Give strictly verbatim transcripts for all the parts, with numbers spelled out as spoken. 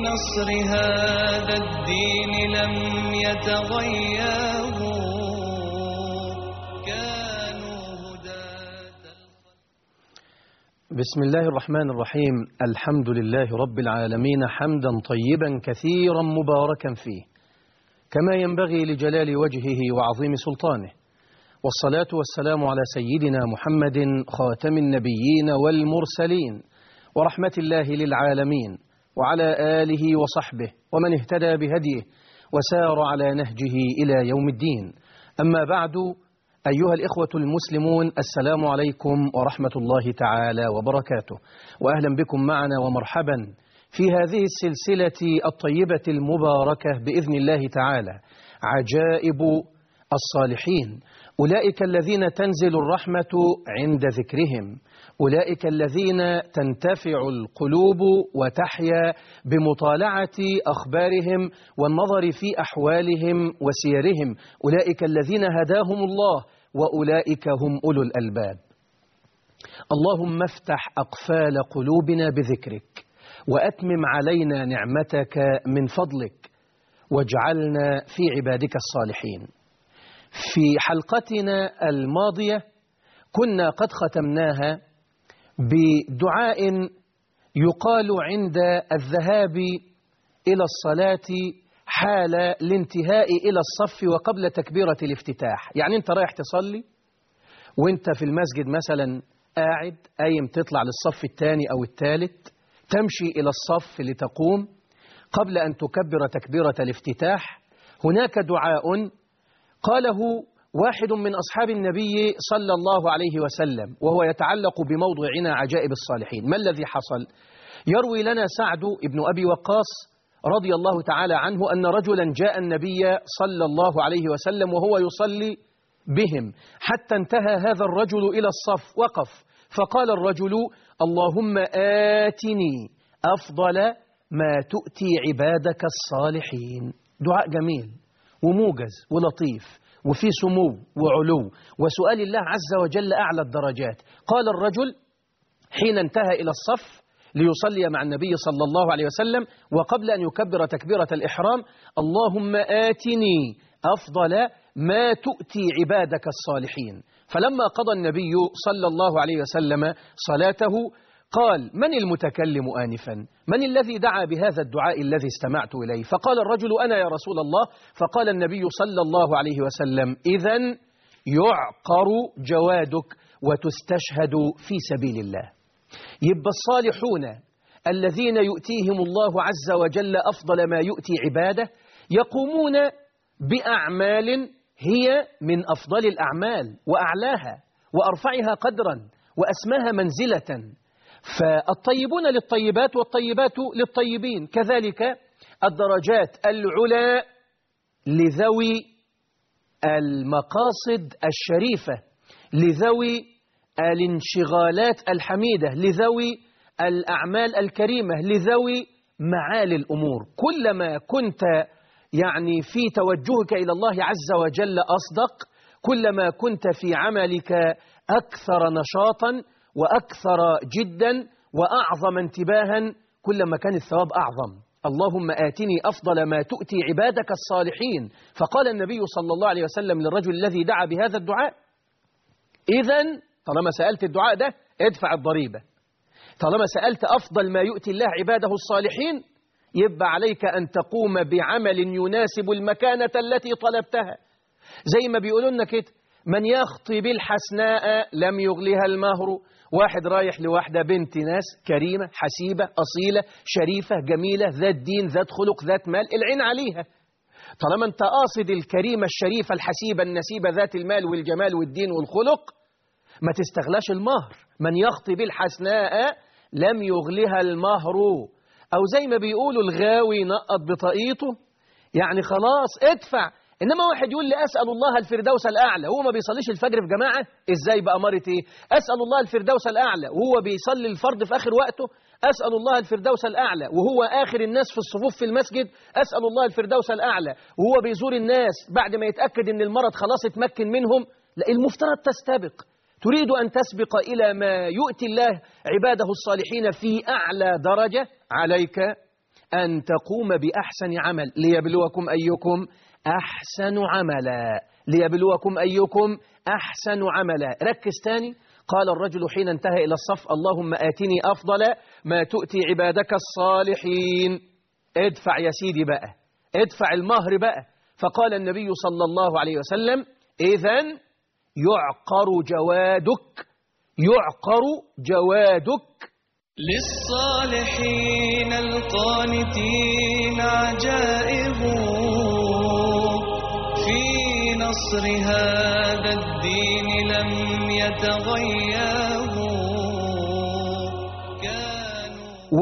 نصر هذا الدين لم يتغيروا كانوا هداة. بسم الله الرحمن الرحيم. الحمد لله رب العالمين حمدا طيبا كثيرا مباركا فيه كما ينبغي لجلال وجهه وعظيم سلطانه، والصلاة والسلام على سيدنا محمد خاتم النبيين والمرسلين ورحمة الله للعالمين، وعلى آله وصحبه ومن اهتدى بهديه وسار على نهجه إلى يوم الدين. أما بعد، أيها الإخوة المسلمون، السلام عليكم ورحمة الله تعالى وبركاته، وأهلا بكم معنا ومرحبا في هذه السلسلة الطيبة المباركة بإذن الله تعالى، عجائب الصالحين. أولئك الذين تنزل الرحمة عند ذكرهم، أولئك الذين تنتفع القلوب وتحيا بمطالعة أخبارهم والنظر في أحوالهم وسيرهم، أولئك الذين هداهم الله وأولئك هم أولو الألباب. اللهم افتح أقفال قلوبنا بذكرك، وأتمم علينا نعمتك من فضلك، واجعلنا في عبادك الصالحين. في حلقتنا الماضية كنا قد ختمناها بدعاء يقال عند الذهاب إلى الصلاة حال الانتهاء إلى الصف وقبل تكبيرة الافتتاح. يعني أنت رايح تصلي وأنت في المسجد مثلا قاعد قايم تطلع للصف الثاني أو الثالث، تمشي إلى الصف لتقوم قبل أن تكبر تكبيرة الافتتاح. هناك دعاء قاله واحد من أصحاب النبي صلى الله عليه وسلم، وهو يتعلق بموضوعنا عجائب الصالحين. ما الذي حصل؟ يروي لنا سعد بن أبي وقاص رضي الله تعالى عنه أن رجلا جاء النبي صلى الله عليه وسلم وهو يصلي بهم، حتى انتهى هذا الرجل إلى الصف، وقف فقال الرجل: اللهم آتني أفضل ما تؤتي عبادك الصالحين. دعاء جميل وموجز ولطيف وفي سمو وعلو وسؤال الله عز وجل أعلى الدرجات. قال الرجل حين انتهى إلى الصف ليصلي مع النبي صلى الله عليه وسلم وقبل أن يكبر تكبيرة الإحرام: اللهم آتني أفضل ما تؤتي عبادك الصالحين. فلما قضى النبي صلى الله عليه وسلم صلاته قال: من المتكلم آنفا؟ من الذي دعا بهذا الدعاء الذي استمعت إليه؟ فقال الرجل: أنا يا رسول الله. فقال النبي صلى الله عليه وسلم: إذن يعقر جوادك وتستشهد في سبيل الله. يبقى الصالحون الذين يؤتيهم الله عز وجل أفضل ما يؤتي عباده يقومون بأعمال هي من أفضل الأعمال وأعلاها وأرفعها قدرا وأسماها منزلة. فالطيبون للطيبات والطيبات للطيبين، كذلك الدرجات العلى لذوي المقاصد الشريفة، لذوي الانشغالات الحميدة، لذوي الأعمال الكريمة، لذوي معالي الأمور. كلما كنت يعني في توجهك إلى الله عز وجل أصدق، كلما كنت في عملك أكثر نشاطا وأكثر جدا وأعظم انتباها، كلما كان الثواب أعظم. اللهم آتني أفضل ما تؤتي عبادك الصالحين. فقال النبي صلى الله عليه وسلم للرجل الذي دعا بهذا الدعاء: إذن طالما سألت الدعاء ده ادفع الضريبة. طالما سألت أفضل ما يؤتي الله عباده الصالحين، يبقى عليك أن تقوم بعمل يناسب المكانة التي طلبتها. زي ما بيقولوا لنا كده: من يخطي بالحسناء لم يغلها المهر. واحد رايح لواحدة بنت ناس كريمة حسيبة أصيلة شريفة جميلة ذات دين ذات خلق ذات مال، العين عليها. طالما أنت قاصد الكريمة الشريفة الحسيبة النسيبة ذات المال والجمال والدين والخلق، ما تستغلاش المهر. من يخطي بالحسناء لم يغلها المهر. أو زي ما بيقولوا الغاوي نقط بطاقيته، يعني خلاص ادفع. إنما واحد يقول لي أسأل الله الفردوس الأعلى وهو ما بيصليش الفجر في جماعة، إزاي بقى؟ مرة إيه؟ أسأل الله الفردوس الأعلى وهو بيصلي الفرض في آخر وقته، أسأل الله الفردوس الأعلى وهو آخر الناس في الصفوف في المسجد، أسأل الله الفردوس الأعلى وهو بيزور الناس بعد ما يتأكد إن المرض خلاص اتمكن منهم. لا، المفترض تستبق. تريد أن تسبق إلى ما يؤتي الله عباده الصالحين في أعلى درجة، عليك أن تقوم بأحسن عمل ليبلوكم أيكم أحسن عملا، ليبلوكم أيكم أحسن عملا. ركز تاني. قال الرجل حين انتهى إلى الصف: اللهم آتني أفضل ما تؤتي عبادك الصالحين. ادفع يا سيدي بقى، ادفع المهر بقى. فقال النبي صلى الله عليه وسلم: إذن يعقر جوادك، يعقر جوادك. للصالحين القانتين عجائب في نصر هذا الدين لم يتغيروا كانوا.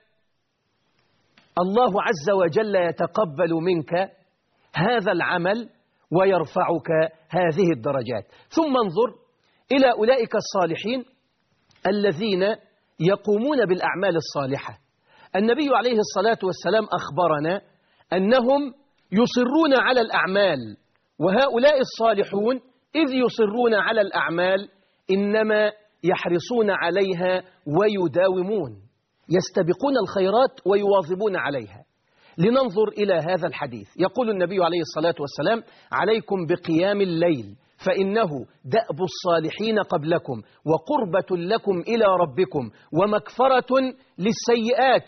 والله عز وجل يتقبل منك هذا العمل ويرفعك هذه الدرجات. ثم انظر إلى أولئك الصالحين الذين يقومون بالأعمال الصالحة. النبي عليه الصلاة والسلام أخبرنا أنهم يصرون على الأعمال، وهؤلاء الصالحون إذ يصرون على الأعمال إنما يحرصون عليها ويداومون، يستبقون الخيرات ويواظبون عليها. لننظر إلى هذا الحديث. يقول النبي عليه الصلاة والسلام: عليكم بقيام الليل فإنه دأب الصالحين قبلكم وقربة لكم إلى ربكم ومكفرة للسيئات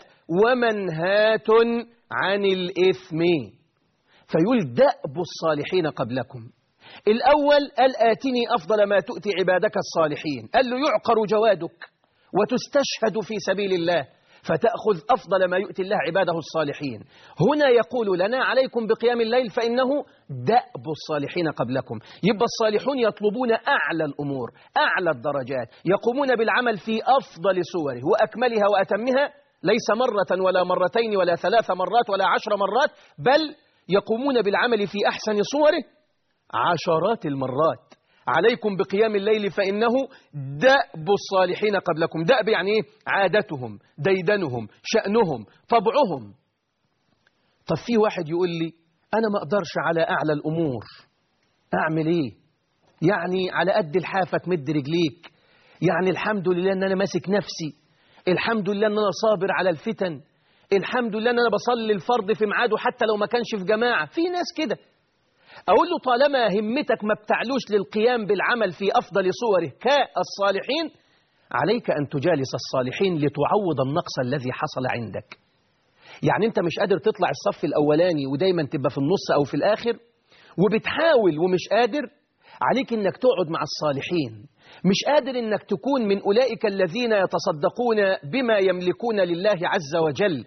ومنهاة عن الإثم. فيقول دأب الصالحين قبلكم. الأول قال: آتني أفضل ما تؤتي عبادك الصالحين. قال له: يعقر جوادك وتستشهد في سبيل الله فتأخذ أفضل ما يؤتي الله عباده الصالحين. هنا يقول لنا: عليكم بقيام الليل فإنه دأب الصالحين قبلكم. يبقى الصالحون يطلبون أعلى الأمور، أعلى الدرجات، يقومون بالعمل في أفضل صوره وأكملها وأتمها، ليس مرة ولا مرتين ولا ثلاث مرات ولا عشر مرات، بل يقومون بالعمل في أحسن صوره عشرات المرات. عليكم بقيام الليل فإنه دأب الصالحين قبلكم. دأب يعني إيه؟ عادتهم، ديدنهم، شأنهم، طبعهم. طب في واحد يقول لي: أنا ما أقدرش على أعلى الأمور، أعمل إيه؟ يعني على قد الحافة تمد رجليك، يعني الحمد لله أن أنا ماسك نفسي، الحمد لله أن أنا صابر على الفتن، الحمد لله أن أنا بصلي الفرض في ميعاده حتى لو ما كانش في جماعة. في ناس كده. أقول له: طالما همتك ما بتعلوش للقيام بالعمل في أفضل صوره كالصالحين، عليك أن تجالس الصالحين لتعوض النقص الذي حصل عندك. يعني أنت مش قادر تطلع الصف الأولاني ودايما تبقى في النص أو في الآخر وبتحاول ومش قادر، عليك أنك تقعد مع الصالحين. مش قادر أنك تكون من أولئك الذين يتصدقون بما يملكون لله عز وجل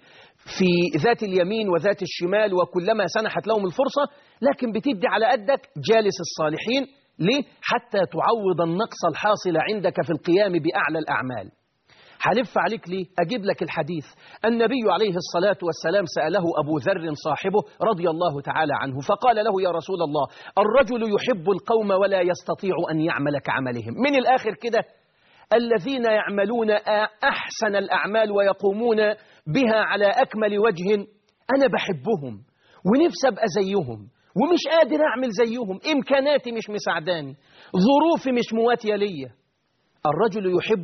في ذات اليمين وذات الشمال وكلما سنحت لهم الفرصة، لكن بتدي على قدك. جالس الصالحين ليه؟ حتى تعوض النقص الحاصل عندك في القيام بأعلى الأعمال. هلف عليك ليه؟ أجيب لك الحديث. النبي عليه الصلاة والسلام سأله أبو ذر صاحبه رضي الله تعالى عنه فقال له: يا رسول الله، الرجل يحب القوم ولا يستطيع أن يعمل كعملهم. من الآخر كده: الذين يعملون أحسن الأعمال ويقومون بها على أكمل وجه، أنا بحبهم ونفسي أبقى زيهم ومش قادر أعمل زيهم، إمكاناتي مش مساعداني، ظروفي مش مواتية ليا. الرجل يحب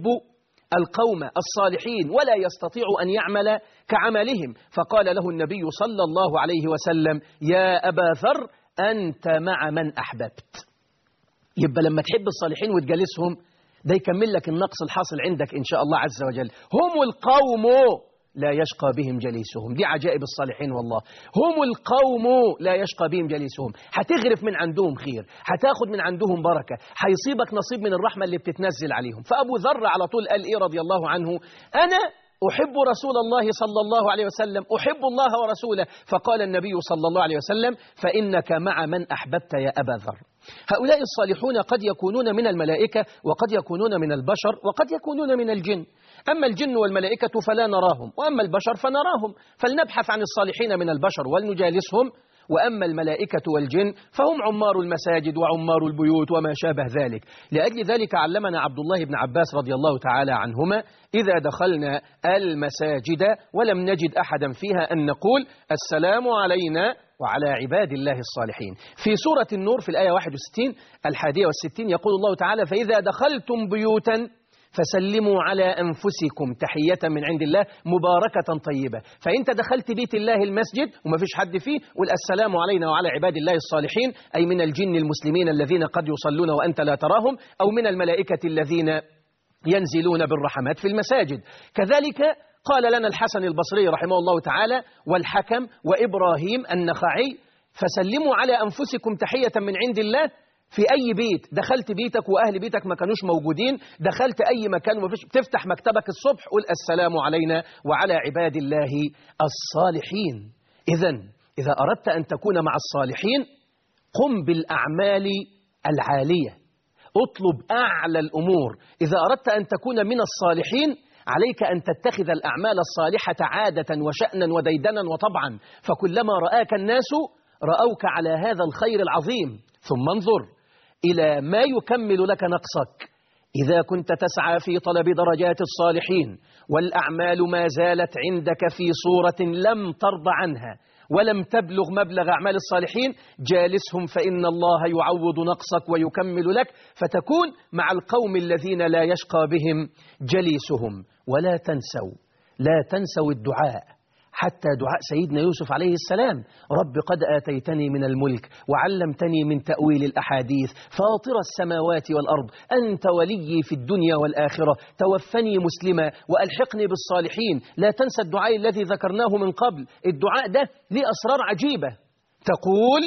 القوم الصالحين ولا يستطيع أن يعمل كعملهم. فقال له النبي صلى الله عليه وسلم: يا أبا ذر، أنت مع من أحببت. يبقى لما تحب الصالحين وتجالسهم، ده يكمل لك النقص الحاصل عندك إن شاء الله عز وجل. هم القوم لا يشقى بهم جليسهم. دي عجائب الصالحين والله. هم القوم لا يشقى بهم جليسهم. هتغرف من عندهم خير، هتاخد من عندهم بركة، هيصيبك نصيب من الرحمة اللي بتتنزل عليهم. فأبو ذر على طول قال إيه رضي الله عنه: أنا أحب رسول الله صلى الله عليه وسلم، أحب الله ورسوله. فقال النبي صلى الله عليه وسلم: فإنك مع من أحببت يا أبا ذر. هؤلاء الصالحون قد يكونون من الملائكة وقد يكونون من البشر وقد يكونون من الجن. أما الجن والملائكة فلا نراهم، وأما البشر فنراهم، فلنبحث عن الصالحين من البشر ولنجالسهم. وأما الملائكة والجن فهم عمار المساجد وعمار البيوت وما شابه ذلك. لأجل ذلك علمنا عبد الله بن عباس رضي الله تعالى عنهما: إذا دخلنا المساجد ولم نجد أحدا فيها أن نقول: السلام علينا وعلى عباد الله الصالحين. في سورة النور في الآية واحد وستين الحادية والستين يقول الله تعالى: فإذا دخلتم بيوتا فسلموا على أنفسكم تحية من عند الله مباركة طيبة. فأنت دخلت بيت الله المسجد وما فيش حد فيه، قل السلام علينا وعلى عباد الله الصالحين، أي من الجن المسلمين الذين قد يصلون وأنت لا تراهم، أو من الملائكة الذين ينزلون بالرحمات في المساجد. كذلك قال لنا الحسن البصري رحمه الله تعالى والحكم وإبراهيم النخعي: فسلموا على أنفسكم تحية من عند الله. في أي بيت دخلت بيتك وأهل بيتك ما كانوش موجودين، دخلت أي مكان ومفيش، بتفتح مكتبك الصبح قل السلام علينا وعلى عباد الله الصالحين. إذن إذا أردت أن تكون مع الصالحين قم بالأعمال العالية، اطلب أعلى الأمور. إذا أردت أن تكون من الصالحين عليك أن تتخذ الأعمال الصالحة عادة وشأنا وديدنا وطبعا، فكلما رآك الناس رأوك على هذا الخير العظيم. ثم انظر إلى ما يكمل لك نقصك. إذا كنت تسعى في طلب درجات الصالحين والأعمال ما زالت عندك في صورة لم ترضى عنها ولم تبلغ مبلغ أعمال الصالحين، جالسهم فإن الله يعوض نقصك ويكمل لك، فتكون مع القوم الذين لا يشقى بهم جليسهم. ولا تنسوا لا تنسوا الدعاء، حتى دعاء سيدنا يوسف عليه السلام: رب قد آتيتني من الملك وعلمتني من تأويل الأحاديث فاطر السماوات والأرض أنت ولي في الدنيا والآخرة توفني مسلما وألحقني بالصالحين. لا تنسى الدعاء الذي ذكرناه من قبل. الدعاء ده ليه أسرار عجيبة. تقول: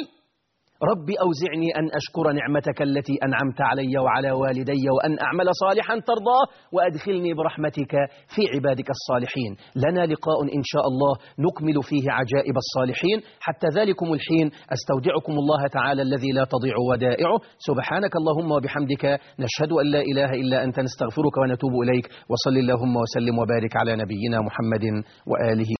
ربي أوزعني أن أشكر نعمتك التي أنعمت علي وعلى والدي وأن أعمل صالحا ترضاه وأدخلني برحمتك في عبادك الصالحين. لنا لقاء إن شاء الله نكمل فيه عجائب الصالحين. حتى ذلكم الحين أستودعكم الله تعالى الذي لا تضيع ودائعه. سبحانك اللهم وبحمدك، نشهد أن لا إله إلا أنت، نستغفرك ونتوب إليك. وصل اللهم وسلم وبارك على نبينا محمد وآله